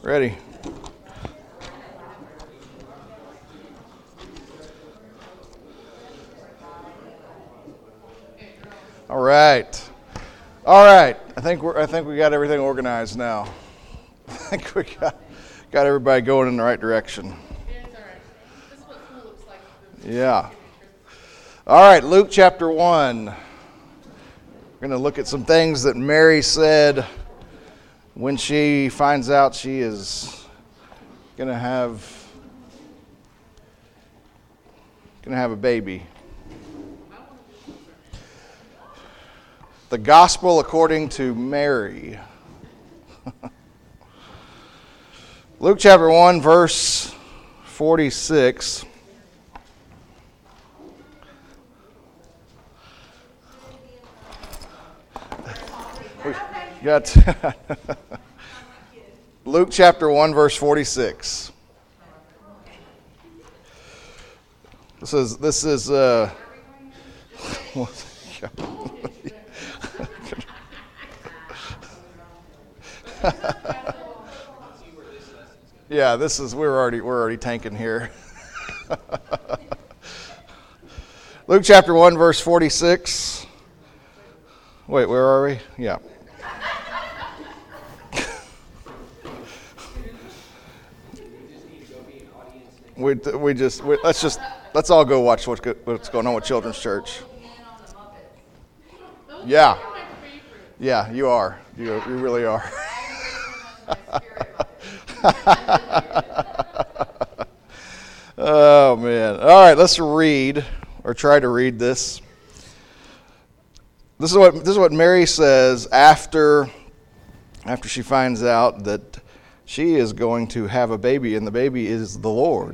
Ready? All right. I think we got everything organized now. I think we got everybody going in the right direction. It's all right. This is what school looks like. Yeah. All right, Luke chapter 1. We're going to look at some things that Mary said when she finds out she is going to have a baby. The Gospel according to Mary. Luke chapter 1, verse 46. We got Luke chapter 1, verse 46. This is yeah, we're already tanking here. Luke chapter 1, verse 46. Wait, where are we? Yeah. Let's all go watch what's going on with Children's Church. Yeah. Yeah, you are. You really are. Oh man. All right, let's read or try to read this. This is what Mary says after she finds out that she is going to have a baby, and the baby is the Lord.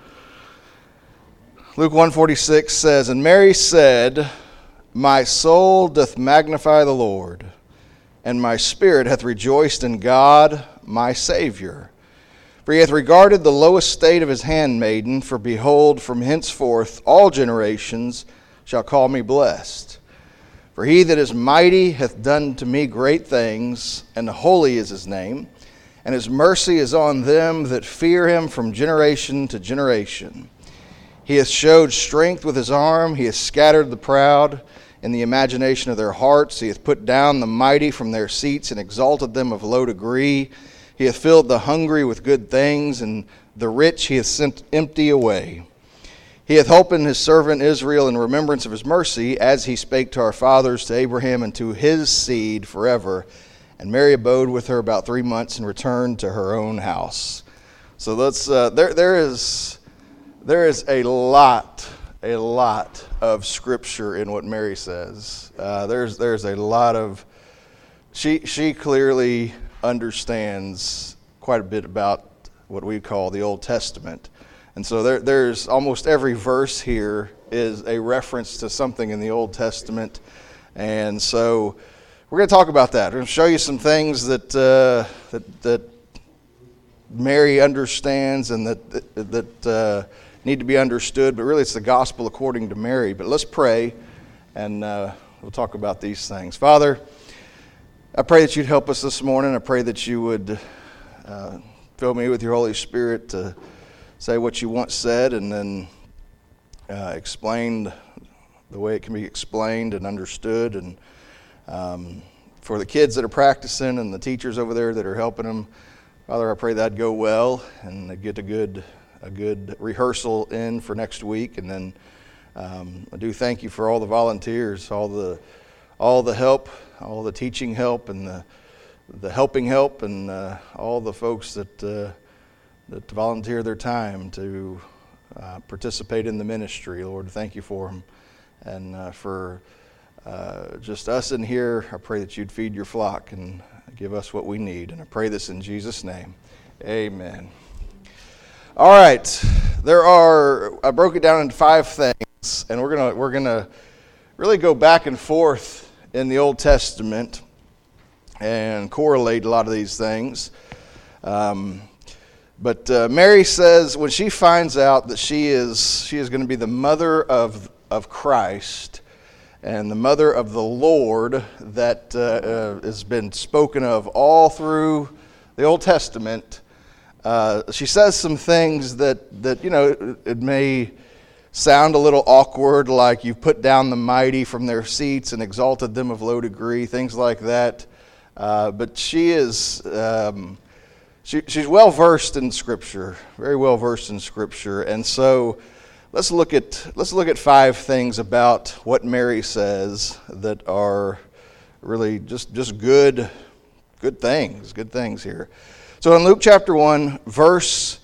Luke 1:46 says, "And Mary said, My soul doth magnify the Lord, and my spirit hath rejoiced in God my Savior. For he hath regarded the low estate of his handmaiden, for behold, from henceforth all generations shall call me blessed. For he that is mighty hath done to me great things, and holy is his name, and his mercy is on them that fear him from generation to generation. He hath showed strength with his arm, he hath scattered the proud in the imagination of their hearts. He hath put down the mighty from their seats and exalted them of low degree. He hath filled the hungry with good things, and the rich he hath sent empty away. He hath holpen his servant Israel in remembrance of his mercy, as he spake to our fathers, to Abraham, and to his seed forever. And Mary abode with her about 3 months and returned to her own house." So let's there is a lot of scripture in what Mary says. There's a lot of she clearly understands quite a bit about what we call the Old Testament. And so there's almost every verse here is a reference to something in the Old Testament. And so we're going to talk about that. We're going to show you some things that Mary understands and that need to be understood, but really it's the gospel according to Mary. But let's pray, and we'll talk about these things. Father, I pray that you'd help us this morning. I pray that you would fill me with your Holy Spirit to say what you want said, and then explain the way it can be explained and understood. And for the kids that are practicing and the teachers over there that are helping them, Father, I pray that'd go well and they'd get a good rehearsal in for next week. And then I do thank you for all the volunteers, all the help, all the teaching help, and the helping help, and all the folks that volunteer their time to participate in the ministry. Lord, thank you for them. And for just us in here, I pray that you'd feed your flock and give us what we need. And I pray this in Jesus' name. Amen. All right. I broke it down into 5 things, and we're gonna really go back and forth in the Old Testament and correlate a lot of these things. But Mary says when she finds out that she is going to be the mother of Christ and the mother of the Lord that has been spoken of all through the Old Testament, she says some things that it may sound a little awkward, like you've put down the mighty from their seats and exalted them of low degree, things like that. But she is she's well versed in Scripture, very well versed in Scripture, and so let's look at 5 things about what Mary says that are really just good things here. So in Luke chapter 1, verse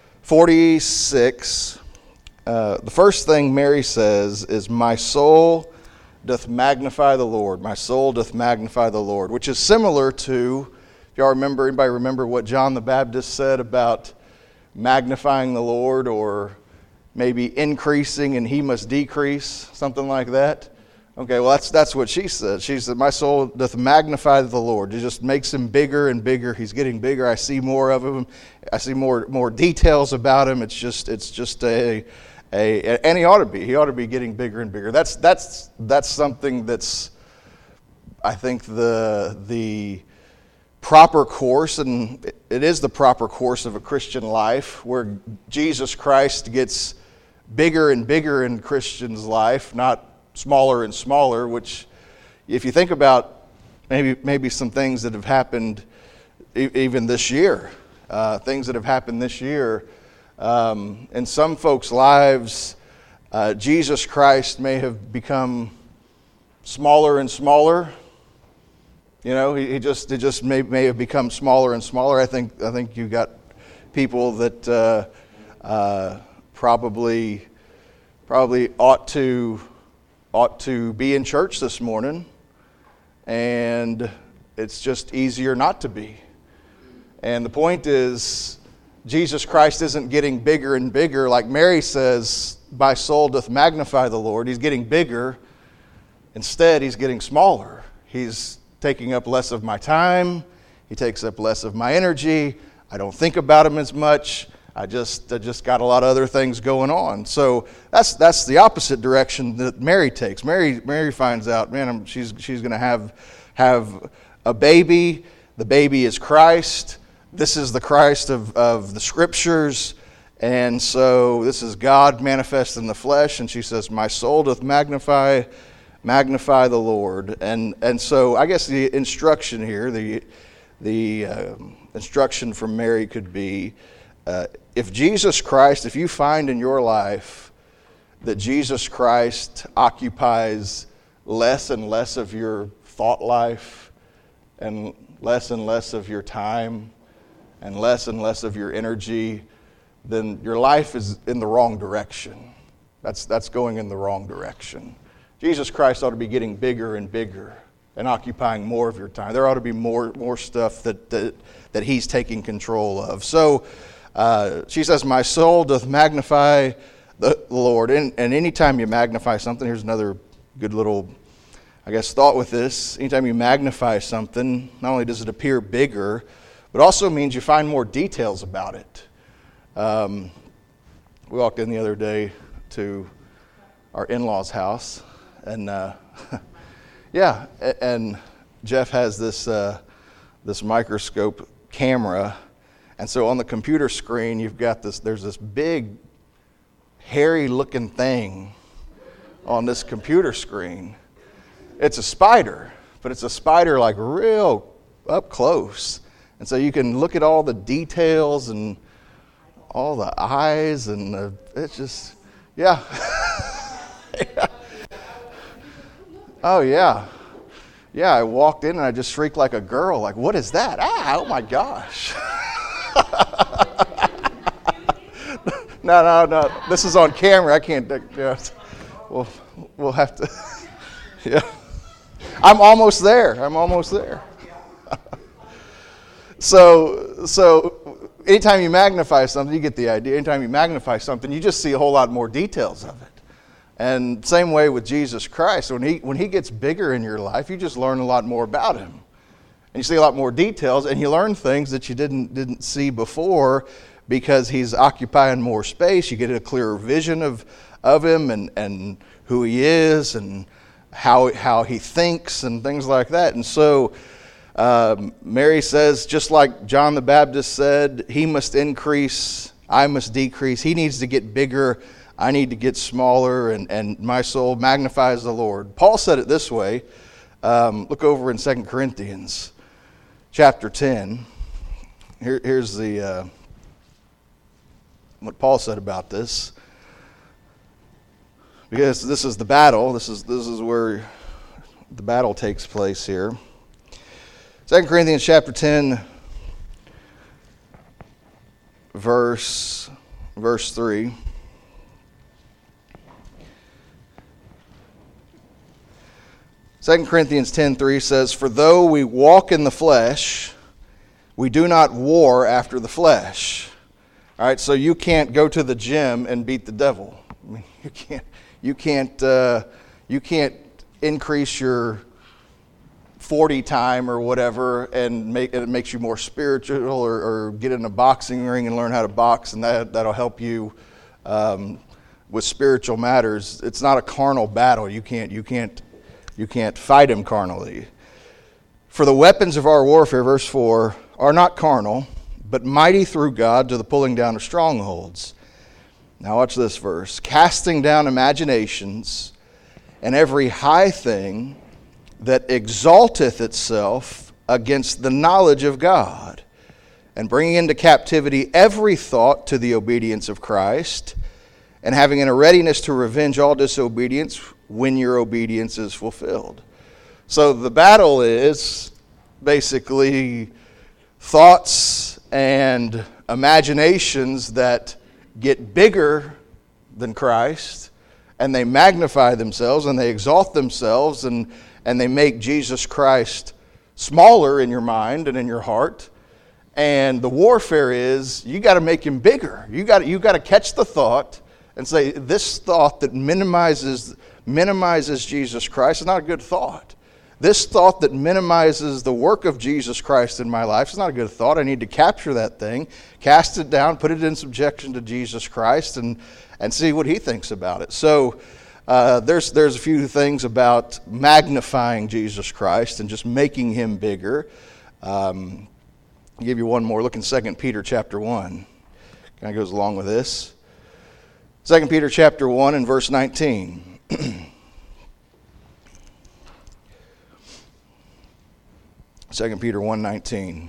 46, the first thing Mary says is, "My soul doth magnify the Lord. My soul doth magnify the Lord," which is similar to, if y'all remember, anybody remember what John the Baptist said about magnifying the Lord, or maybe increasing and he must decrease, something like that? Okay, well that's what she said. She said, "My soul doth magnify the Lord." It just makes him bigger and bigger. He's getting bigger. I see more of him. I see more details about him. It's just and he ought to be getting bigger and bigger. That's something that's, I think, the proper course, and it is the proper course of a Christian life, where Jesus Christ gets bigger and bigger in Christian's life, not smaller and smaller, which, if you think about maybe some things that have happened even this year, things that have happened this year, in some folks' lives, Jesus Christ may have become smaller and smaller. It just may have become smaller and smaller. I think you got people that probably ought to be in church this morning, and it's just easier not to be. And the point is, Jesus Christ isn't getting bigger and bigger. Like Mary says, "My soul doth magnify the Lord." He's getting bigger. Instead, he's getting smaller. He's taking up less of my time. He takes up less of my energy. I don't think about him as much. I just got a lot of other things going on. So that's the opposite direction that Mary takes. Mary finds out, man, she's going to have a baby. The baby is Christ. This is the Christ of the Scriptures. And so this is God manifest in the flesh. And she says, "My soul doth magnify the Lord." And so I guess the instruction here, the instruction from Mary could be, if you find in your life that Jesus Christ occupies less and less of your thought life, and less of your time, and less of your energy, then your life is in the wrong direction. That's going in the wrong direction. Jesus Christ ought to be getting bigger and bigger and occupying more of your time. There ought to be more stuff that he's taking control of. So she says, "My soul doth magnify the Lord." And anytime you magnify something, here's another good little, thought with this. Anytime you magnify something, not only does it appear bigger, but also means you find more details about it. We walked in the other day to our in-laws' house, and and Jeff has this microscope camera, and so on the computer screen you've got there's this big hairy looking thing on this computer screen. It's a spider, but it's a spider like real up close, and so you can look at all the details and all the eyes, and it's just yeah. Oh yeah. Yeah, I walked in and I just shrieked like a girl, like, "What is that? Oh my gosh." No. This is on camera. I can't. We'll have to. Yeah. I'm almost there. So anytime you magnify something, you get the idea. Anytime you magnify something, you just see a whole lot more details of it. And same way with Jesus Christ. When he gets bigger in your life, you just learn a lot more about him. And you see a lot more details, and you learn things that you didn't see before, because he's occupying more space. You get a clearer vision of him and who he is and how he thinks and things like that. And so Mary says, just like John the Baptist said, he must increase, I must decrease. He needs to get bigger, I need to get smaller, and my soul magnifies the Lord. Paul said it this way. Look over in 2 Corinthians chapter 10. Here's the what Paul said about this. Because this is the battle. This is where the battle takes place here. 2 Corinthians chapter 10, verse 3. Second Corinthians 10:3 says, "For though we walk in the flesh, we do not war after the flesh." All right, so you can't go to the gym and beat the devil. I mean, you can't increase your 40 time or whatever and it makes you more spiritual, or get in a boxing ring and learn how to box, and that'll help you with spiritual matters. It's not a carnal battle. You can't fight him carnally. "For the weapons of our warfare," verse 4, "are not carnal, but mighty through God to the pulling down of strongholds." Now watch this verse. "Casting down imaginations and every high thing that exalteth itself against the knowledge of God, and bringing into captivity every thought to the obedience of Christ, and having in a readiness to revenge all disobedience when your obedience is fulfilled." So the battle is basically thoughts and imaginations that get bigger than Christ, and they magnify themselves and they exalt themselves, and they make Jesus Christ smaller in your mind and in your heart. And the warfare is, you got to make him bigger. You got to catch the thought and say, this thought that minimizes Jesus Christ is not a good thought. This thought that minimizes the work of Jesus Christ in my life is not a good thought. I need to capture that thing, cast it down, put it in subjection to Jesus Christ, and see what he thinks about it. So there's a few things about magnifying Jesus Christ and just making him bigger. I'll give you one more. Look in 2 Peter chapter 1. Kind of goes along with this. 2 Peter chapter 1 and verse 19. 2 Peter 1:19.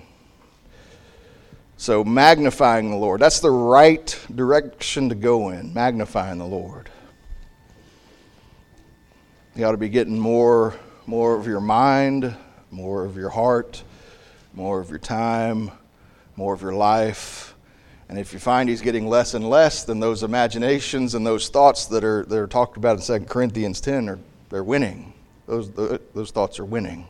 So magnifying the Lord. That's the right direction to go in, magnifying the Lord. You ought to be getting more of your mind, more of your heart, more of your time, more of your life. And if you find he's getting less and less, then those imaginations and those thoughts that are talked about in 2 Corinthians 10 they're winning. Those thoughts are winning.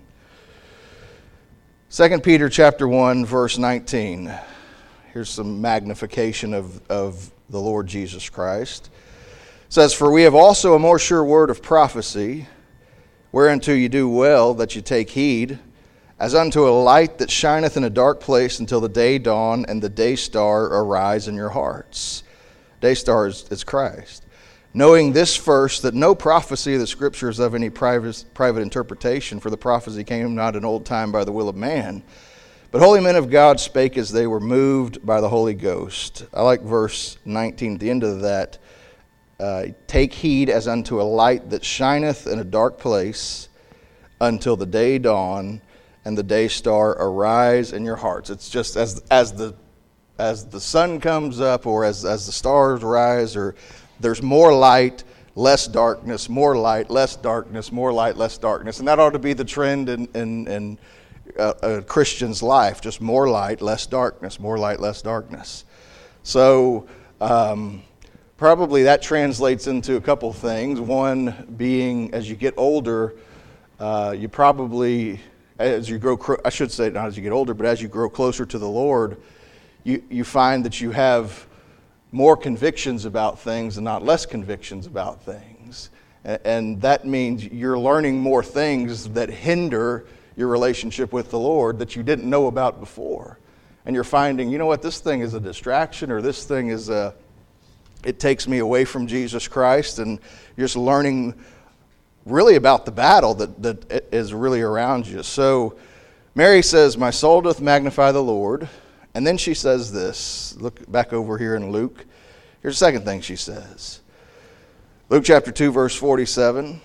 2 Peter chapter 1, verse 19. Here's some magnification of the Lord Jesus Christ. It says, "For we have also a more sure word of prophecy, whereunto you do well that you take heed, as unto a light that shineth in a dark place until the day dawn and the day star arise in your hearts." Day star is Christ. "Knowing this first, that no prophecy of the Scriptures of any private interpretation, for the prophecy came not in old time by the will of man, but holy men of God spake as they were moved by the Holy Ghost." I like verse 19 at the end of that. "Take heed as unto a light that shineth in a dark place until the day dawn and the day star arise in your hearts." It's just as the sun comes up, or as the stars rise, or there's more light, less darkness, more light, less darkness, more light, less darkness. And that ought to be the trend in a Christian's life, just more light, less darkness, more light, less darkness. So probably that translates into a couple things. One being, as you get older, you probably, as you grow, I should say not as you get older, but as you grow closer to the Lord, you find that you have more convictions about things and not less convictions about things. And that means you're learning more things that hinder your relationship with the Lord that you didn't know about before. And you're finding, you know what, this thing is a distraction, or this thing is it takes me away from Jesus Christ. And you're just learning really about the battle that is really around you. So Mary says, my soul doth magnify the Lord. And then she says this. Look back over here in Luke. Here's the second thing she says. Luke chapter 2, verse 47.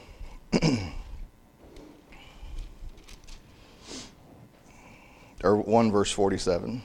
Or 1 verse 47.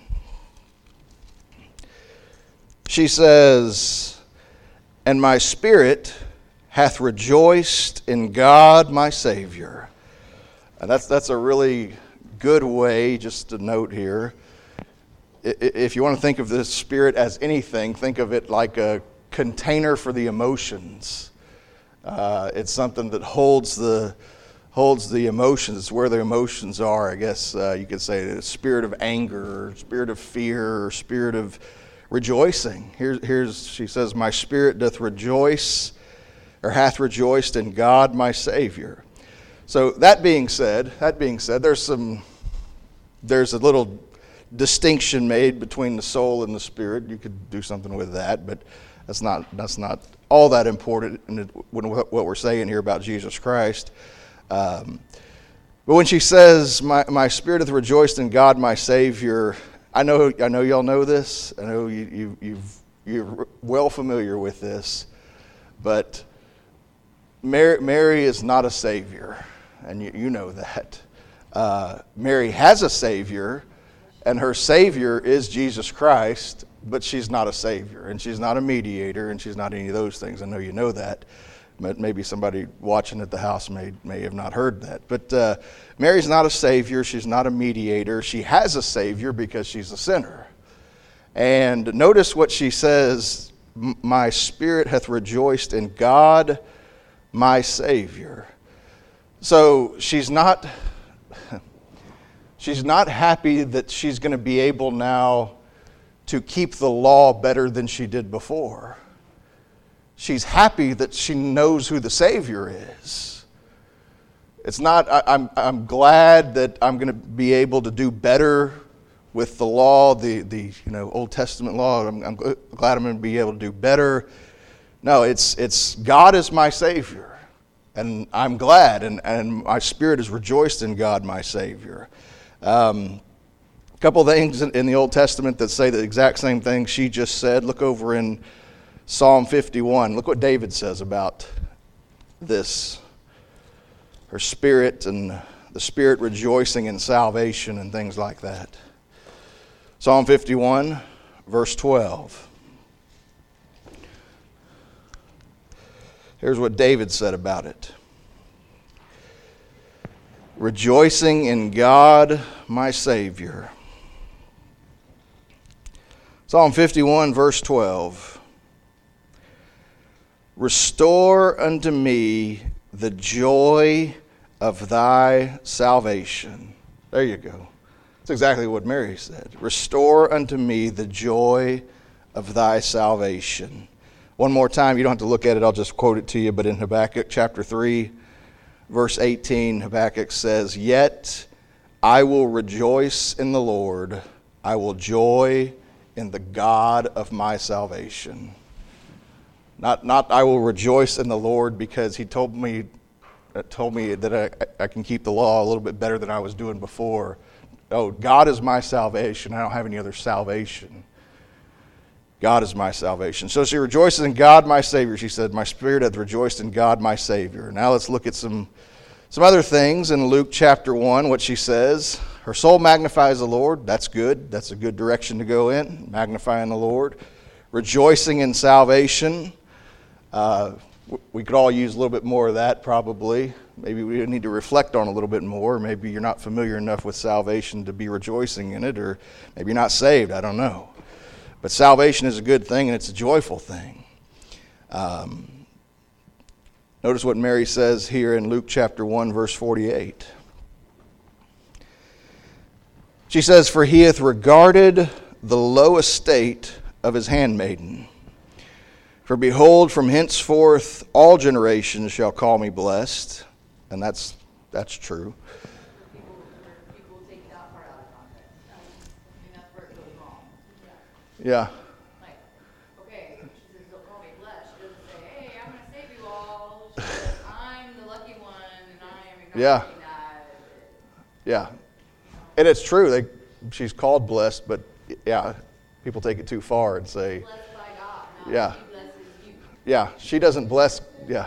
She says, and my spirit hath rejoiced in God my Savior. And that's a really good way, just to note here. If you want to think of the spirit as anything, think of it like a container for the emotions. It's something that holds the emotions. It's where the emotions are. I guess you could say the spirit of anger, or spirit of fear, or spirit of rejoicing. She says, my spirit doth rejoice, or hath rejoiced in God my Savior. So that being said, there's a little distinction made between the soul and the spirit. You could do something with that, but that's not all that important in what we're saying here about Jesus Christ. But when she says, my spirit hath rejoiced in God my Savior, I know y'all know this. I know you're well familiar with this, but Mary is not a Savior, and you know that. Mary has a Savior, and her Savior is Jesus Christ, but she's not a Savior, and she's not a mediator, and she's not any of those things. I know you know that, but maybe somebody watching at the house may have not heard that. But Mary's not a Savior. She's not a mediator. She has a Savior because she's a sinner. And notice what she says, my spirit hath rejoiced in God, my Savior. So she's not happy that she's going to be able now to keep the law better than she did before. She's happy that she knows who the Savior is. It's not, I'm glad that I'm going to be able to do better with the law, the Old Testament law. I'm glad I'm going to be able to do better. No, it's God is my Savior, and I'm glad, and my spirit is rejoiced in God my Savior. A couple of things in the Old Testament that say the exact same thing she just said. Look over in Psalm 51. Look what David says about this. Her spirit and the spirit rejoicing in salvation and things like that. Psalm 51, verse 12. Here's what David said about it. Rejoicing in God, my Savior. Psalm 51, verse 12. Restore unto me the joy of thy salvation. There you go. That's exactly what Mary said. Restore unto me the joy of thy salvation. One more time, you don't have to look at it, I'll just quote it to you, but in Habakkuk chapter 3, verse 18, Habakkuk says, yet I will rejoice in the Lord, I will joy in the God of my salvation. Not I will rejoice in the Lord because he told me that I can keep the law a little bit better than I was doing before. Oh, God is my salvation. I don't have any other salvation. God is my salvation. So she rejoices in God, my Savior. She said, my spirit hath rejoiced in God, my Savior. Now let's look at some other things in Luke chapter 1, what she says. Her soul magnifies the Lord. That's good. That's a good direction to go in, magnifying the Lord. Rejoicing in salvation. We could all use a little bit more of that probably. Maybe we need to reflect on a little bit more. Maybe you're not familiar enough with salvation to be rejoicing in it, or maybe you're not saved. I don't know. But salvation is a good thing, and it's a joyful thing. Notice what Mary says here in Luke chapter 1, verse 48. She says, for he hath regarded the low estate of his handmaiden. For behold, from henceforth all generations shall call me blessed. And that's true. People take that part out of context. I mean, that's where it goes wrong. Yeah. Like, okay, she says, don't call me blessed. She doesn't say, hey, I'm going to save you all. She says, I'm the lucky one, and I am acknowledging that. Yeah. And it's true. She's called blessed, but yeah, people take it too far and say, Blessed by God, not yeah, He blesses you. yeah, she doesn't bless, yeah.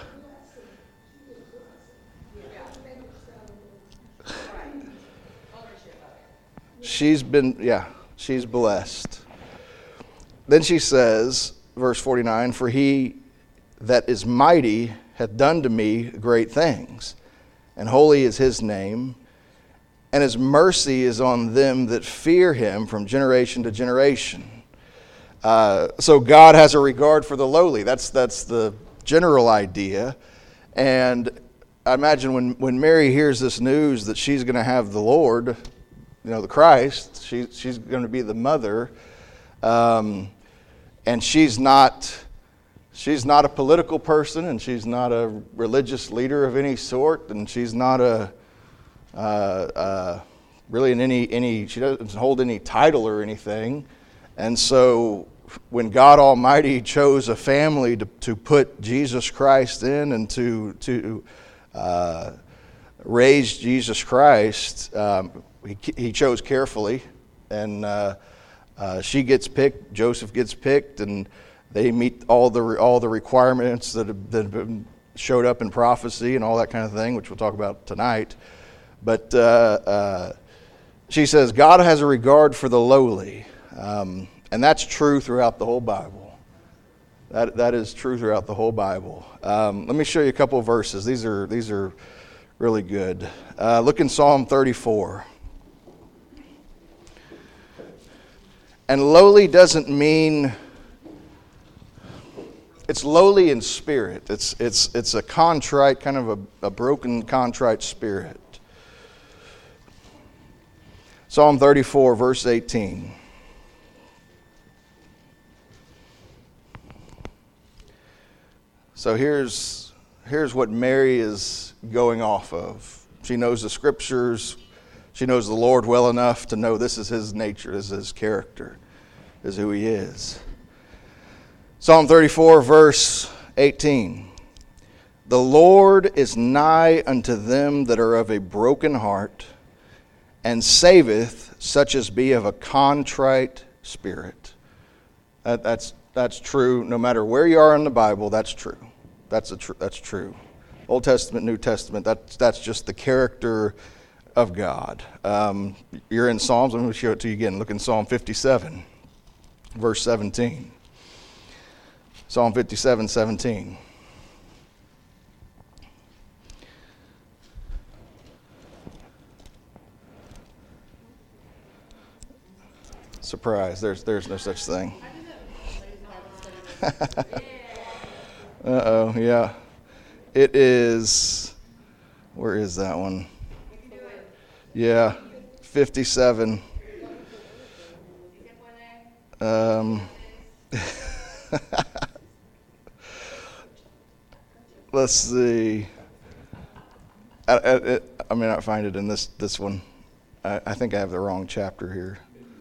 She's blessed. Then she says, verse 49, for he that is mighty hath done to me great things, and holy is his name, and his mercy is on them that fear him from generation to generation. So God has a regard for the lowly. That's the general idea. And I imagine when Mary hears this news that she's going to have the Lord, the Christ, she's going to be the mother, and she's not a political person, and she's not a religious leader of any sort, and she's not really in any she doesn't hold any title or anything. And so when God Almighty chose a family to put Jesus Christ in and to raise Jesus Christ, he chose carefully, and she gets picked, Joseph gets picked, and they meet all the requirements that have been showed up in prophecy and all that kind of thing, which we'll talk about tonight. But she says God has a regard for the lowly, and that's true throughout the whole Bible. That is true throughout the whole Bible. Let me show you a couple of verses. These are really good. Look in Psalm 34. And lowly doesn't mean it's lowly in spirit. It's a contrite, kind of a broken, contrite spirit. Psalm 34, verse 18. So here's what Mary is going off of. She knows the scriptures. She knows the Lord well enough to know this is his nature, this is his character, this is who he is. Psalm 34, verse 18. The Lord is nigh unto them that are of a broken heart, and saveth such as be of a contrite spirit. That's true. No matter where you are in the Bible, that's true. That's true. Old Testament, New Testament, that's just the character of God. You're in Psalms. Let me show it to you again. Look in Psalm 57, verse 17. Psalm 57, 17. Surprise, there's no such thing. Uh-oh, yeah. It is, where is that one? Yeah, 57. Let's see. I may not find it in this one. I think I have the wrong chapter here.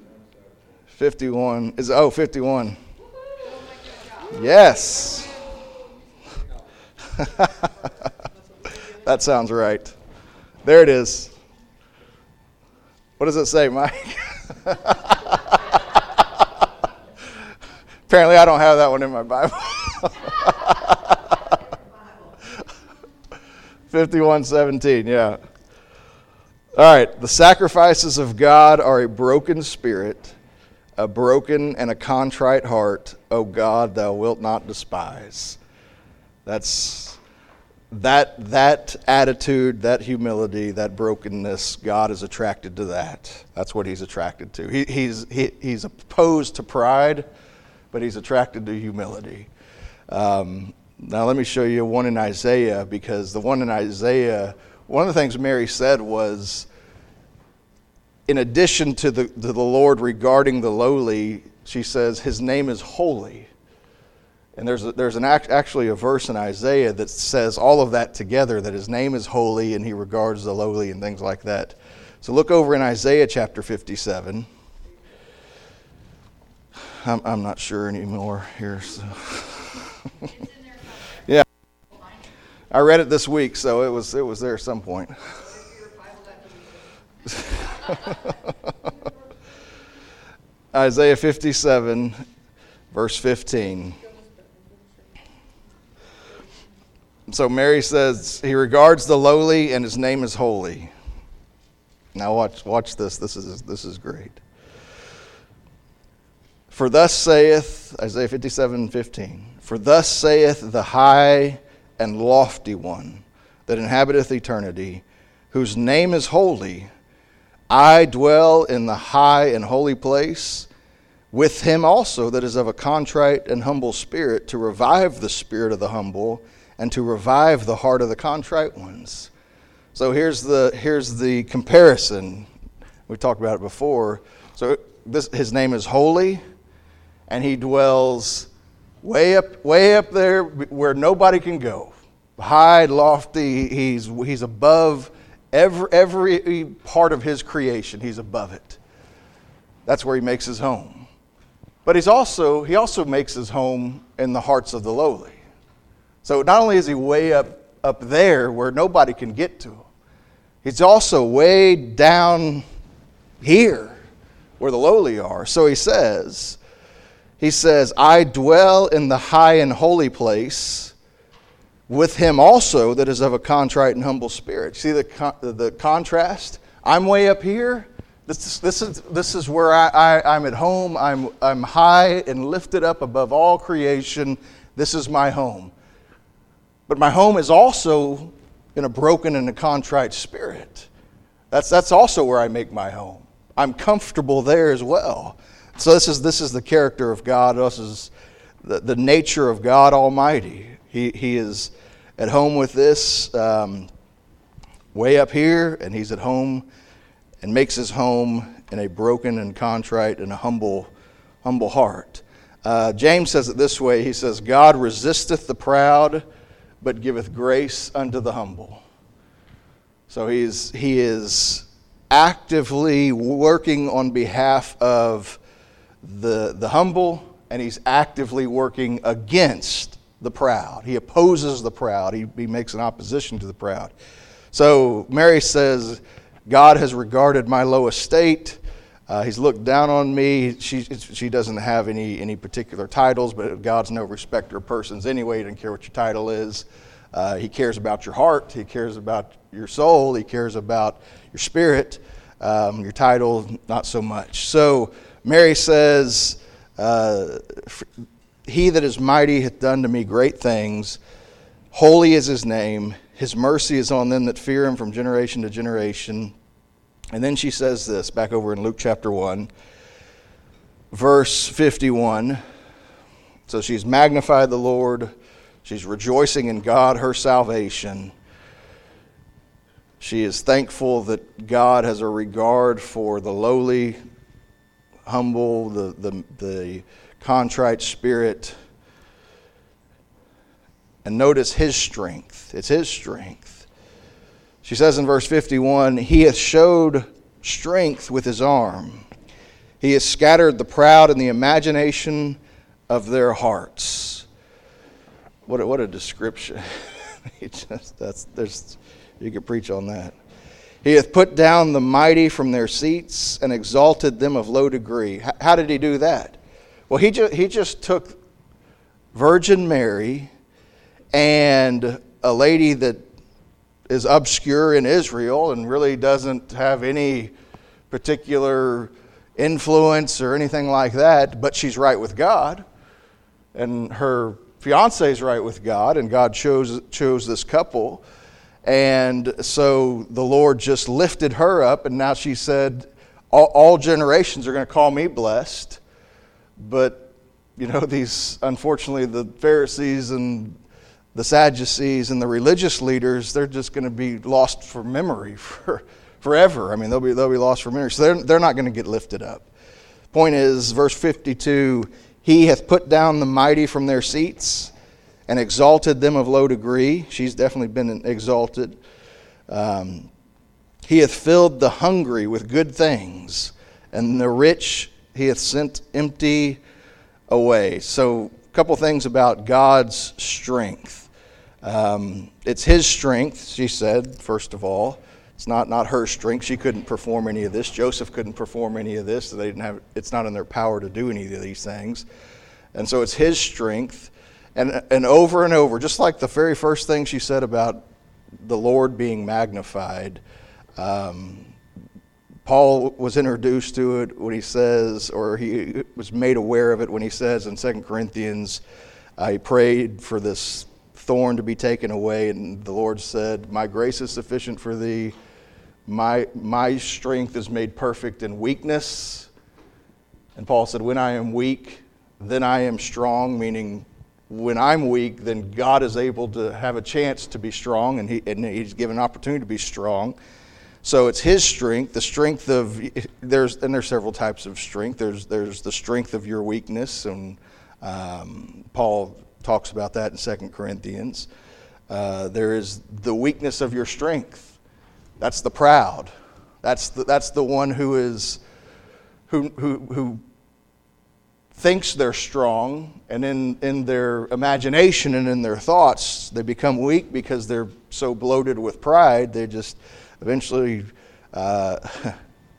51. 51. Yes. That sounds right. There it is. What does it say, Mike? Apparently I don't have that one in my Bible. 51:17, yeah. All right, the sacrifices of God are a broken spirit, a broken and a contrite heart, O God, thou wilt not despise. That's that attitude, that humility, that brokenness. God is attracted to that. That's what he's attracted to. He's opposed to pride, but he's attracted to humility. Now let me show you one in Isaiah, because the one in Isaiah, one of the things Mary said was, in addition to the Lord regarding the lowly, she says his name is holy. And there's actually a verse in Isaiah that says all of that together, that his name is holy and he regards the lowly and things like that. So look over in Isaiah chapter 57. I'm not sure anymore here. So. Yeah, I read it this week, so it was there at some point. Isaiah 57, verse 15. So Mary says, he regards the lowly and his name is holy. Now watch this. This is great. For thus saith, Isaiah 57:15, for thus saith the high and lofty one that inhabiteth eternity, whose name is holy, I dwell in the high and holy place, with him also that is of a contrite and humble spirit, to revive the spirit of the humble, and to revive the heart of the contrite ones. So here's the comparison. We talked about it before. So his name is holy, and he dwells way up there where nobody can go. High, lofty. He's above every part of his creation. He's above it. That's where he makes his home. But he also makes his home in the hearts of the lowly. So not only is he way up there where nobody can get to him, he's also way down here where the lowly are. So he says, I dwell in the high and holy place, with him also that is of a contrite and humble spirit. See the contrast? I'm way up here. This is where I'm at home. I'm high and lifted up above all creation. This is my home. But my home is also in a broken and a contrite spirit. That's also where I make my home. I'm comfortable there as well. So this is the character of God. This is the nature of God Almighty. He is at home with this way up here, and he's at home and makes his home in a broken and contrite and a humble heart. James says it this way. He says, God resisteth the proud, but giveth grace unto the humble. So he is actively working on behalf of the humble, and he's actively working against the proud. He opposes the proud. He makes an opposition to the proud. So Mary says, God has regarded my low estate. He's looked down on me. She doesn't have any particular titles, but God's no respecter of persons anyway. He doesn't care what your title is. He cares about your heart. He cares about your soul. He cares about your spirit. Your title, not so much. So Mary says, he that is mighty hath done to me great things. Holy is his name. His mercy is on them that fear him from generation to generation. And then she says this, back over in Luke chapter 1, verse 51. So she's magnified the Lord. She's rejoicing in God, her salvation. She is thankful that God has a regard for the lowly, humble, the contrite spirit. And notice his strength. It's his strength. She says in verse 51, he hath showed strength with his arm. He has scattered the proud in the imagination of their hearts. What a description. You could preach on that. He hath put down the mighty from their seats and exalted them of low degree. How did he do that? Well, he just took Virgin Mary and a lady that is obscure in Israel and really doesn't have any particular influence or anything like that, but she's right with God, and her fiance is right with God, and God chose this couple, and so the Lord just lifted her up, and now she said, all generations are going to call me blessed. But unfortunately, the Pharisees and the Sadducees and the religious leaders, they're just going to be lost for memory forever. I mean, they'll be lost for memory. So they're not going to get lifted up. Point is, verse 52, he hath put down the mighty from their seats and exalted them of low degree. She's definitely been exalted. He hath filled the hungry with good things, and the rich he hath sent empty away. So a couple things about God's strength. It's his strength, she said, first of all, It's not her strength. She couldn't perform any of this. Joseph couldn't perform any of this. They didn't have. It's not in their power to do any of these things. And so it's his strength. And over, just like the very first thing she said about the Lord being magnified, Paul was introduced to it when he says, or he was made aware of it when he says in 2 Corinthians, he prayed for this thorn to be taken away, and the Lord said, my grace is sufficient for thee. My strength is made perfect in weakness. And Paul said, when I am weak, then I am strong, meaning when I'm weak, then God is able to have a chance to be strong, and he's given an opportunity to be strong. So it's his strength, the strength of, there's several types of strength. There's the strength of your weakness, and Paul talks about that in 2 Corinthians. There is the weakness of your strength. That's the proud. That's the one who thinks they're strong, and in their imagination and in their thoughts, they become weak because they're so bloated with pride. They just eventually they're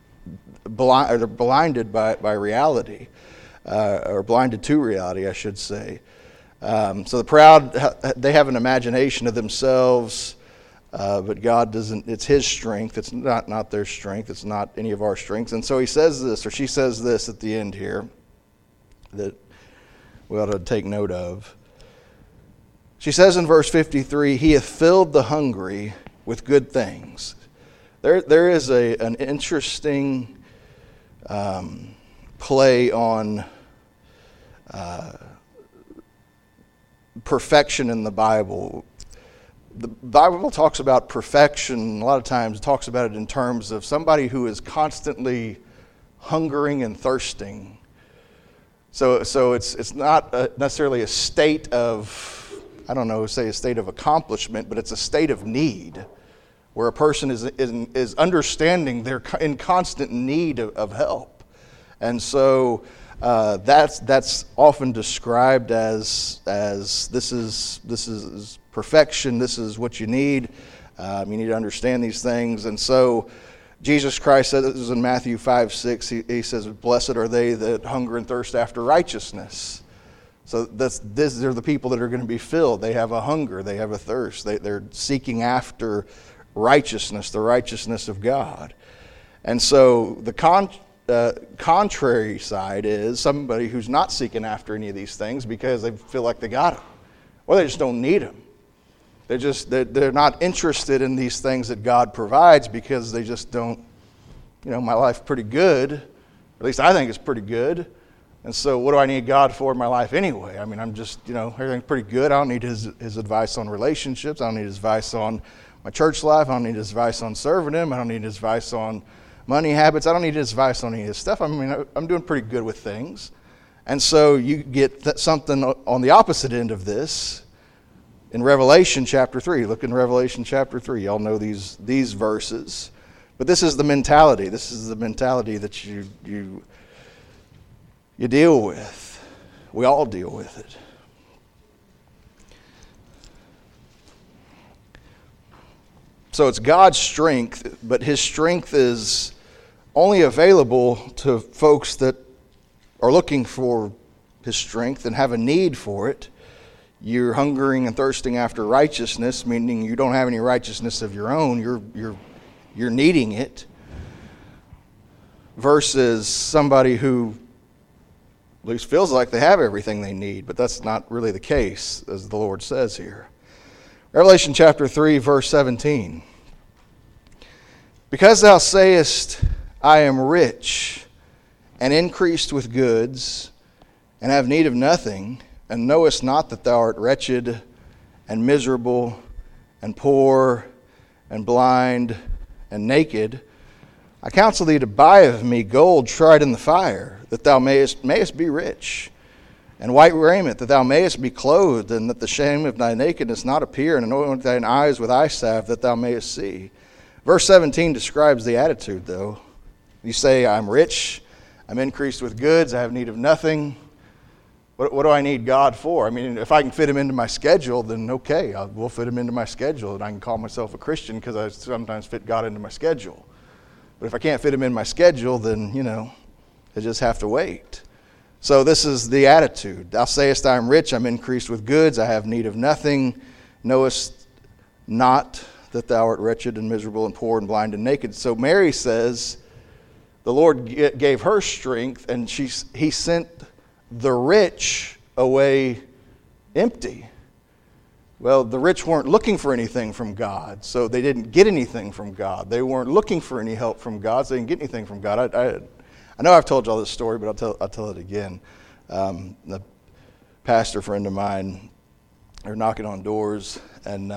blinded by reality, or blinded to reality, I should say. So the proud, they have an imagination of themselves, but God doesn't. It's his strength. It's not their strength. It's not any of our strengths. And so he says this, or she says this at the end here, that we ought to take note of. She says in verse 53, he hath filled the hungry with good things. There is an interesting play on perfection in the Bible. The Bible talks about perfection, a lot of times it talks about it in terms of somebody who is constantly hungering and thirsting. So it's not necessarily a state of, I don't know, say a state of accomplishment, but it's a state of need, where a person is understanding they're in constant need of help. And so that's often described as this is perfection. This is what you need. You need to understand these things. And so Jesus Christ says in Matthew 5:6, he says, blessed are they that hunger and thirst after righteousness. So these are the people that are going to be filled. They have a hunger. They have a thirst. They're seeking after righteousness, the righteousness of God. And so the contrary side is somebody who's not seeking after any of these things because they feel like they got them, or they just don't need them. They're not interested in these things that God provides because they just don't, my life's pretty good. At least I think it's pretty good. And so what do I need God for in my life anyway? I mean, I'm just, everything's pretty good. I don't need his advice on relationships. I don't need his advice on my church life. I don't need his advice on serving him. I don't need his advice on money habits. I don't need his advice on any of this stuff. I mean, I'm doing pretty good with things. And so you get something on the opposite end of this in Revelation chapter 3. Look in Revelation chapter 3. Y'all know these verses. But this is the mentality. This is the mentality that you deal with. We all deal with it. So it's God's strength, but his strength is only available to folks that are looking for his strength and have a need for it. You're hungering and thirsting after righteousness, meaning you don't have any righteousness of your own. You're needing it. Versus somebody who at least feels like they have everything they need, but that's not really the case, as the Lord says here. Revelation chapter 3, verse 17. Because thou sayest, I am rich, and increased with goods, and have need of nothing, and knowest not that thou art wretched, and miserable, and poor, and blind, and naked, I counsel thee to buy of me gold tried in the fire, that thou mayest be rich, and white raiment, that thou mayest be clothed, and that the shame of thy nakedness not appear, and anoint thine eyes with eye salve, that thou mayest see. Verse 17 describes the attitude, though. You say, I'm rich, I'm increased with goods, I have need of nothing. What do I need God for? I mean, if I can fit him into my schedule, then okay, we'll fit him into my schedule, and I can call myself a Christian because I sometimes fit God into my schedule. But if I can't fit him in my schedule, then, I just have to wait. So this is the attitude. Thou sayest, I am rich, I'm increased with goods, I have need of nothing. Knowest not that thou art wretched and miserable and poor and blind and naked. So Mary says the Lord gave her strength, and he sent the rich away empty. Well, the rich weren't looking for anything from God, so they didn't get anything from God. They weren't looking for any help from God, so they didn't get anything from God. I know I've told you all this story, but I'll tell it again. The pastor friend of mine, they were knocking on doors, and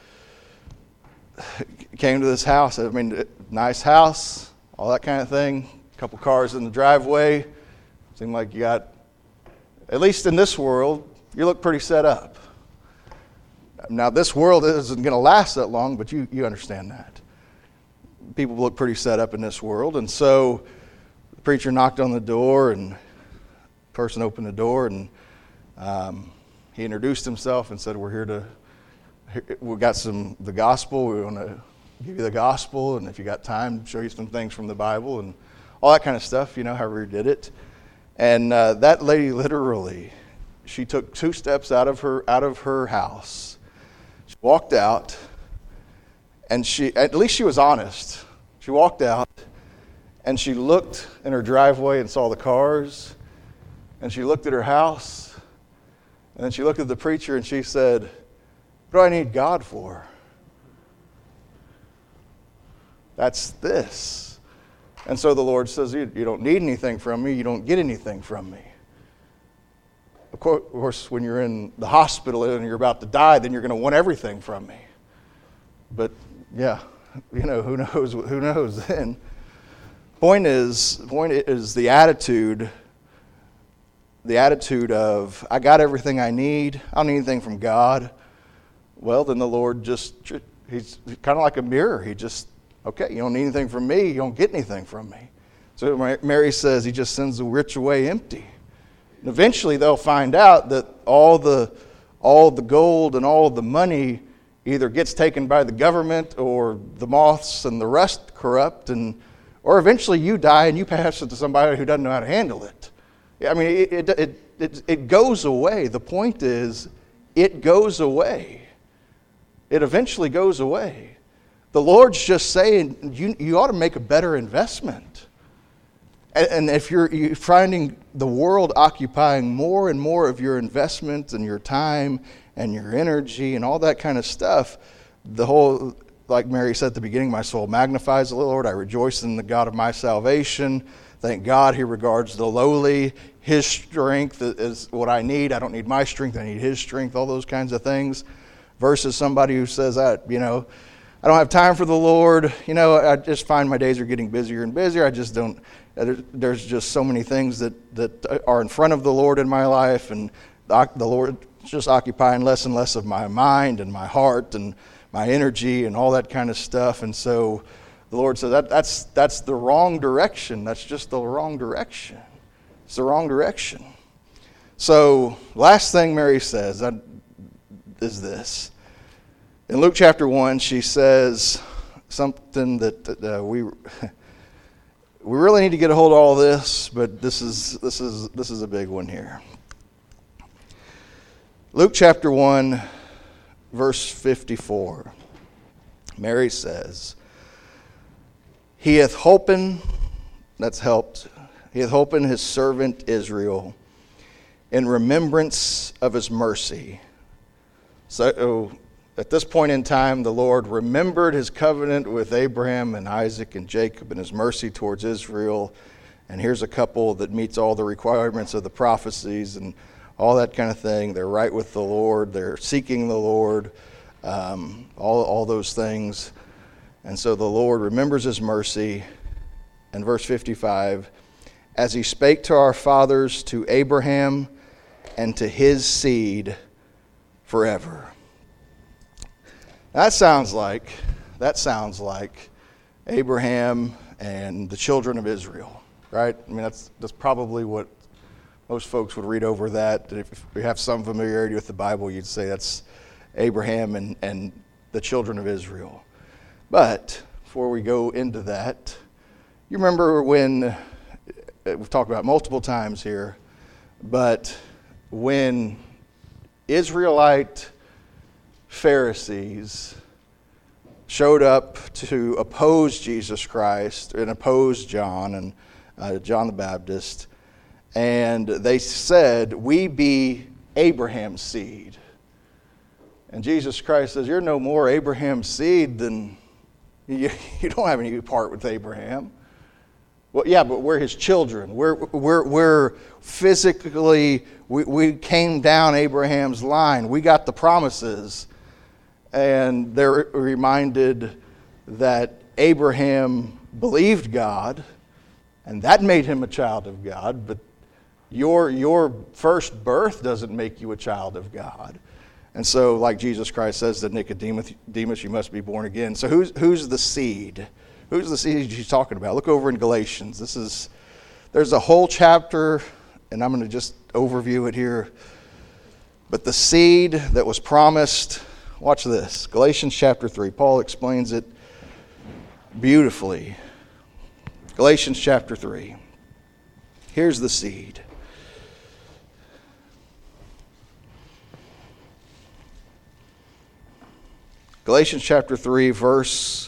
came to this house. I mean, nice house, all that kind of thing. A couple cars in the driveway. Seemed like you got, at least in this world, you look pretty set up. Now, this world isn't going to last that long, but you understand that. People look pretty set up in this world. And so the preacher knocked on the door, and the person opened the door, and he introduced himself and said, we got the gospel. We want to give you the gospel, and if you got time, show you some things from the Bible and all that kind of stuff, however he did it. And that lady literally, she took 2 steps out of her house. She walked out, and at least she was honest. She walked out, and she looked in her driveway and saw the cars, and she looked at her house, and then she looked at the preacher, and she said, "What do I need God for?" That's this. And so the Lord says, you don't need anything from me. You don't get anything from me. Of course, when you're in the hospital and you're about to die, then you're going to want everything from me. But yeah, who knows then? Point is the attitude of, I got everything I need. I don't need anything from God. Well, then the Lord he's kind of like a mirror. He just, okay, you don't need anything from me, you don't get anything from me. So Mary says he just sends the rich away empty. And eventually they'll find out that all the gold and all the money either gets taken by the government, or the moths and the rust corrupt, or eventually you die and you pass it to somebody who doesn't know how to handle it. I mean, it goes away. The point is, it goes away. It eventually goes away. The Lord's just saying, you ought to make a better investment. And if you're finding the world occupying more and more of your investment and your time and your energy and all that kind of stuff, like Mary said at the beginning, my soul magnifies the Lord. I rejoice in the God of my salvation. Thank God he regards the lowly. His strength is what I need. I don't need my strength. I need his strength, all those kinds of things. Versus somebody who says, I don't have time for the Lord. I just find my days are getting busier and busier. I just don't. There's just so many things that are in front of the Lord in my life, and the Lord is just occupying less and less of my mind and my heart and my energy and all that kind of stuff. And so the Lord says that's the wrong direction. That's just the wrong direction. It's the wrong direction. So last thing Mary says is this. In Luke chapter 1, she says something that we really need to get a hold of all this, but this is a big one here. Luke chapter 1, verse 54. Mary says, He hath holpen, that's helped, he hath holpen his servant Israel in remembrance of his mercy. So at this point in time, the Lord remembered his covenant with Abraham and Isaac and Jacob and his mercy towards Israel. And here's a couple that meets all the requirements of the prophecies and all that kind of thing. They're right with the Lord. They're seeking the Lord, all those things. And so the Lord remembers his mercy. And verse 55, as he spake to our fathers, to Abraham, and to his seed forever. That sounds like Abraham and the children of Israel, right? I mean, that's probably what Most folks would read over that. If you have some familiarity with the Bible, you'd say that's Abraham and the children of Israel. But before we go into that, you remember when, we've talked about it multiple times here, but when Israelite Pharisees showed up to oppose Jesus Christ and oppose John and John the Baptist, and they said, "We be Abraham's seed." And Jesus Christ says, "You're no more Abraham's seed than you don't have any part with Abraham." Well, yeah, but we're his children. We're physically, we came down Abraham's line. We got the promises. And they're reminded that Abraham believed God, and that made him a child of God, but your first birth doesn't make you a child of God. And so, like Jesus Christ says to Nicodemus, you must be born again. So who's the seed? Who's the seed he's talking about? Look over in Galatians. There's a whole chapter, and I'm going to just overview it here. But the seed that was promised, watch this. Galatians chapter 3. Paul explains it beautifully. Galatians chapter 3. Here's the seed. Galatians chapter 3, verse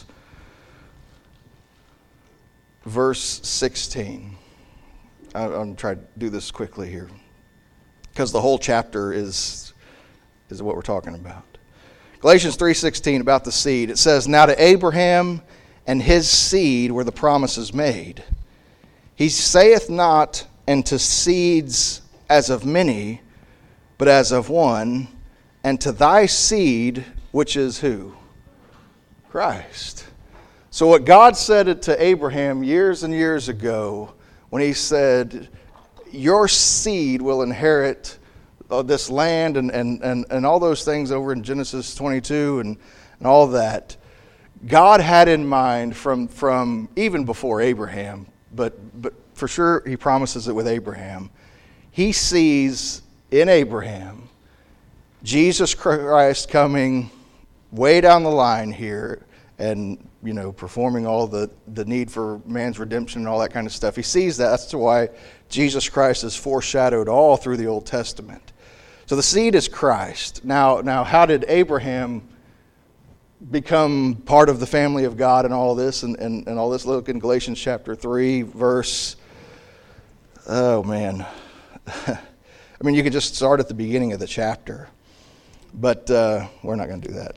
16. I'm going to try to do this quickly here, because the whole chapter is what we're talking about. Galatians 3:16, about the seed. It says, "Now to Abraham and his seed were the promises made. He saith not unto seeds as of many, but as of one, and to thy seed, which is who? Christ." So what God said it to Abraham years and years ago, when he said, "Your seed will inherit this land," and all those things over in Genesis 22 and all that, God had in mind from even before Abraham, but for sure he promises it with Abraham. He sees in Abraham Jesus Christ coming way down the line here and, performing all the need for man's redemption and all that kind of stuff. He sees that. That's why Jesus Christ is foreshadowed all through the Old Testament. So the seed is Christ. Now, how did Abraham become part of the family of God and all this and all this? Look in Galatians chapter 3, verse, oh man. I mean, you could just start at the beginning of the chapter, but we're not going to do that.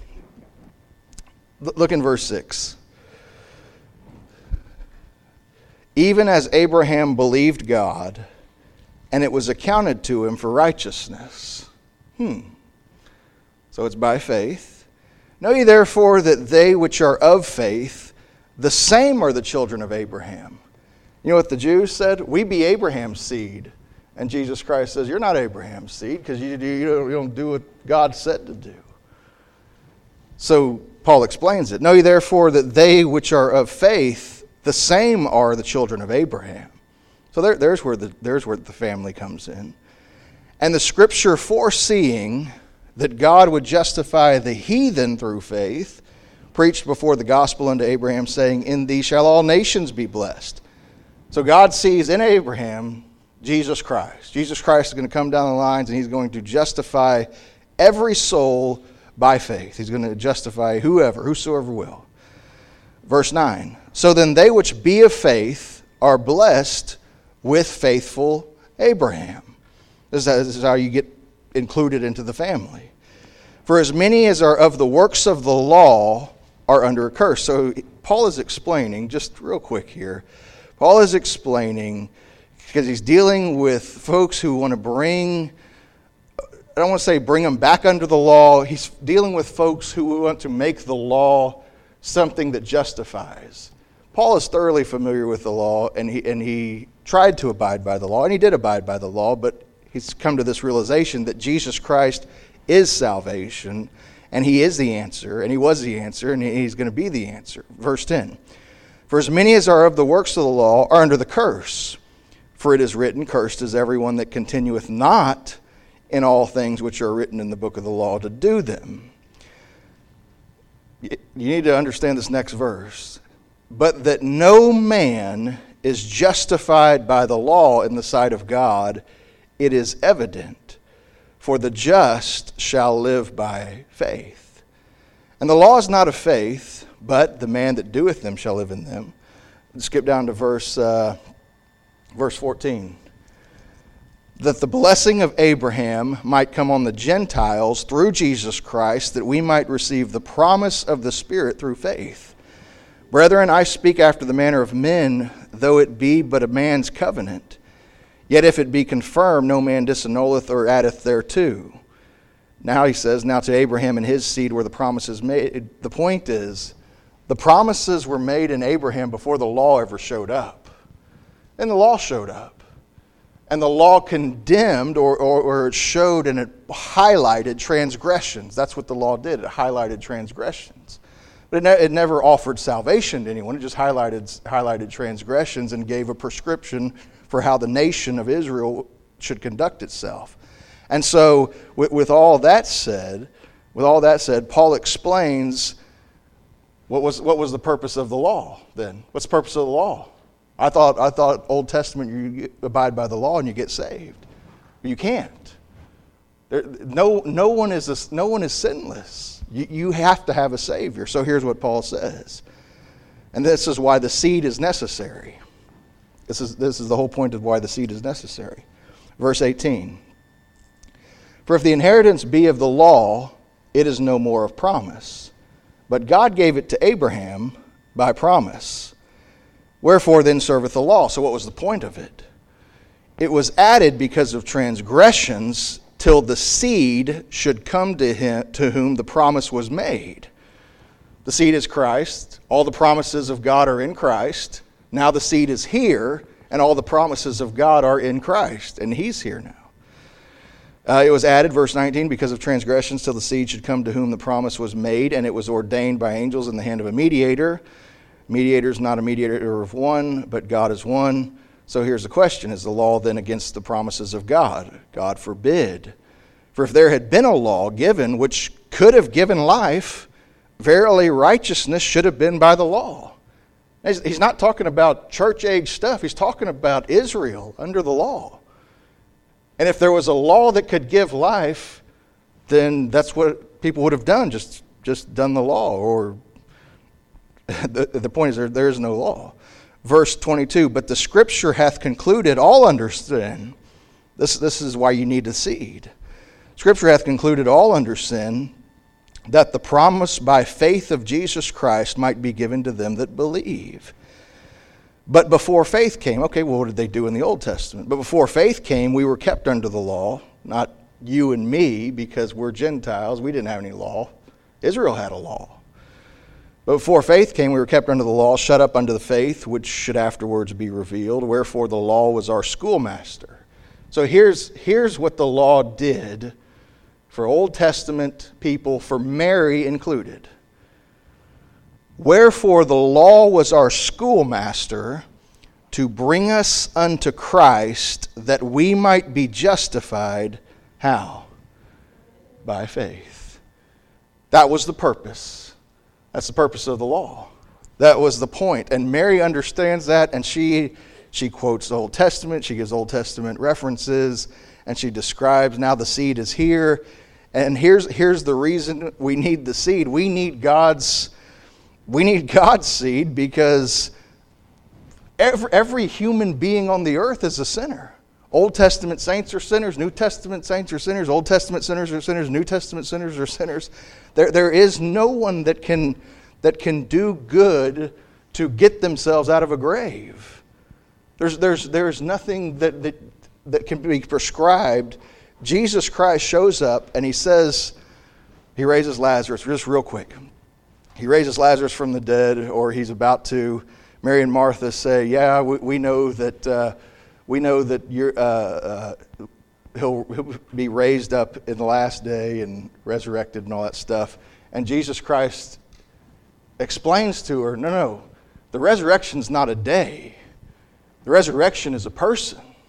Look in verse 6. "Even as Abraham believed God, and it was accounted to him for righteousness." So it's by faith. "Know ye therefore that they which are of faith, the same are the children of Abraham." You know what the Jews said? "We be Abraham's seed." And Jesus Christ says, "You're not Abraham's seed, because you don't do what God said to do." So Paul explains it. "Know ye therefore that they which are of faith, the same are the children of Abraham." So there's where the family comes in. "And the scripture foreseeing that God would justify the heathen through faith, preached before the gospel unto Abraham, saying, In thee shall all nations be blessed." So God sees in Abraham Jesus Christ. Jesus Christ is going to come down the lines, and he's going to justify every soul by faith. He's going to justify whosoever will. Verse 9. "So then they which be of faith are blessed with faithful Abraham." This is how you get included into the family. "For as many as are of the works of the law are under a curse." So Paul is explaining, just real quick here, Paul is explaining, because he's dealing with folks who want to bring them back under the law. He's dealing with folks who want to make the law something that justifies. Paul is thoroughly familiar with the law, and he tried to abide by the law, and he did abide by the law, but he's come to this realization that Jesus Christ is salvation, and he is the answer, and he was the answer, and he's going to be the answer. Verse 10. "For as many as are of the works of the law are under the curse. For it is written, cursed is everyone that continueth not in all things which are written in the book of the law to do them. You need to understand this next verse. But that no man is justified by the law in the sight of God, it is evident, for the just shall live by faith. And the law is not of faith, but the man that doeth them shall live in them. Let's skip down to verse 14. That the blessing of Abraham might come on the Gentiles through Jesus Christ, that we might receive the promise of the Spirit through faith. Brethren, I speak after the manner of men, though it be but a man's covenant. Yet if it be confirmed, no man disannulleth or addeth thereto. Now he says, now to Abraham and his seed were the promises made. The point is, the promises were made in Abraham before the law ever showed up. And the law showed up. And the law condemned or it showed and it highlighted transgressions. That's what the law did. It highlighted transgressions. But it never offered salvation to anyone. It just highlighted transgressions and gave a prescription for how the nation of Israel should conduct itself. And so with all that said, Paul explains what was the purpose of the law then? What's the purpose of the law? I thought Old Testament, you abide by the law and you get saved. But you can't. No one is sinless. You have to have a Savior. So here's what Paul says. And this is why the seed is necessary. This is the whole point of why the seed is necessary. Verse 18. For if the inheritance be of the law, it is no more of promise. But God gave it to Abraham by promise. Wherefore then serveth the law? So what was the point of it? It was added because of transgressions till the seed should come to him to whom the promise was made. The seed is Christ. All the promises of God are in Christ. Now the seed is here, and all the promises of God are in Christ, and he's here now. It was added, verse 19, because of transgressions till the seed should come to whom the promise was made, and it was ordained by angels in the hand of a mediator. Mediator is not a mediator of one, but God is one. So here's the question. Is the law then against the promises of God? God forbid. For if there had been a law given which could have given life, verily righteousness should have been by the law. He's not talking about church age stuff. He's talking about Israel under the law. And if there was a law that could give life, then that's what people would have done, just done the law. Or the point is there is no law. Verse 22, but the Scripture hath concluded all under sin. This is why you need the seed. Scripture hath concluded all under sin, that the promise by faith of Jesus Christ might be given to them that believe. But before faith came, okay, well, what did they do in the Old Testament? But before faith came, we were kept under the law, not you and me, because we're Gentiles. We didn't have any law. Israel had a law. But before faith came, we were kept under the law, shut up unto the faith, which should afterwards be revealed. Wherefore the law was our schoolmaster. So here's what the law did for Old Testament people, for Mary included. Wherefore the law was our schoolmaster to bring us unto Christ, that we might be justified. How? By faith. That was the purpose. That's the purpose of the law. That was the point. And Mary understands that, and she quotes the Old Testament. She gives Old Testament references, and she describes now the seed is here. And here's the reason we need the seed. We need God's seed because every human being on the earth is a sinner. Old Testament saints are sinners. New Testament saints are sinners. Old Testament sinners are sinners. New Testament sinners are sinners. There is no one that can do good to get themselves out of a grave. There's nothing that can be prescribed. Jesus Christ shows up and he says, he raises Lazarus, just real quick. He raises Lazarus from the dead, or he's about to. Mary and Martha say, yeah, we know that he'll be raised up in the last day and resurrected and all that stuff. And Jesus Christ explains to her, no, the resurrection's not a day. The resurrection is a person.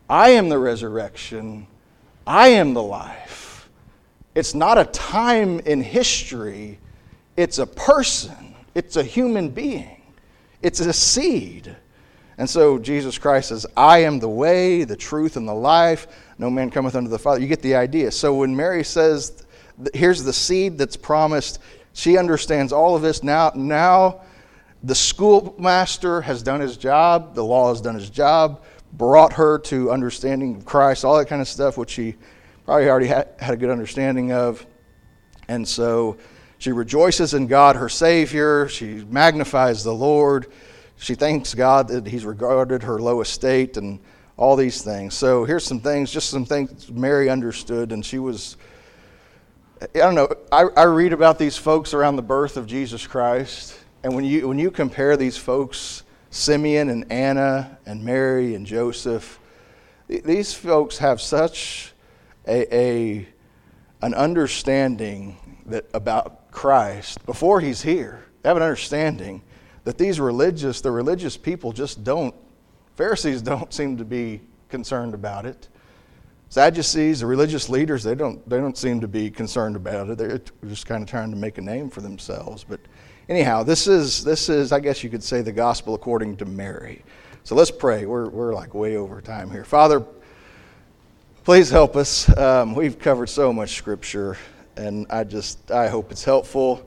I am the resurrection. I am the life. It's not a time in history. It's a person. It's a human being. It's a seed. And so Jesus Christ says, I am the way, the truth, and the life. No man cometh unto the Father. You get the idea. So when Mary says, here's the seed that's promised, she understands all of this. Now the schoolmaster has done his job. The law has done his job. Brought her to understanding of Christ, all that kind of stuff, which she probably already had a good understanding of. And so she rejoices in God, her Savior. She magnifies the Lord. She thanks God that He's regarded her low estate and all these things. So here's some things, just some things Mary understood. And she was, I don't know, I read about these folks around the birth of Jesus Christ. And when you compare these folks, Simeon and Anna and Mary and Joseph, these folks have such an understanding about Christ before He's here. They have an understanding that the religious people just don't. Pharisees don't seem to be concerned about it. Sadducees, the religious leaders, they don't seem to be concerned about it. They're just kind of trying to make a name for themselves. But anyhow, this is I guess you could say the gospel according to Mary. So let's pray. We're like way over time here. Father, please help us. We've covered so much scripture, and I hope it's helpful.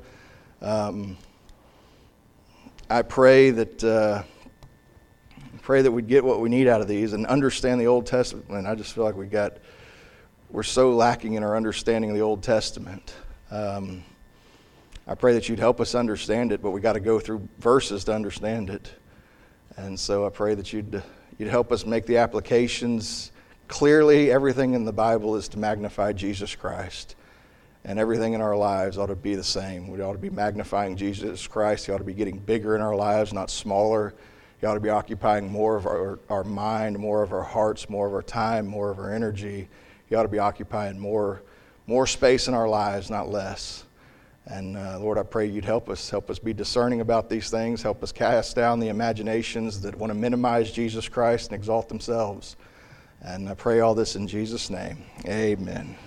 I pray that we'd get what we need out of these and understand the Old Testament. And I just feel like we're so lacking in our understanding of the Old Testament. I pray that you'd help us understand it, but we got to go through verses to understand it. And so I pray that you'd help us make the applications. Clearly, everything in the Bible is to magnify Jesus Christ. And everything in our lives ought to be the same. We ought to be magnifying Jesus Christ. He ought to be getting bigger in our lives, not smaller. He ought to be occupying more of our mind, more of our hearts, more of our time, more of our energy. He ought to be occupying more space in our lives, not less. And Lord, I pray you'd help us be discerning about these things. Help us cast down the imaginations that want to minimize Jesus Christ and exalt themselves. And I pray all this in Jesus' name. Amen.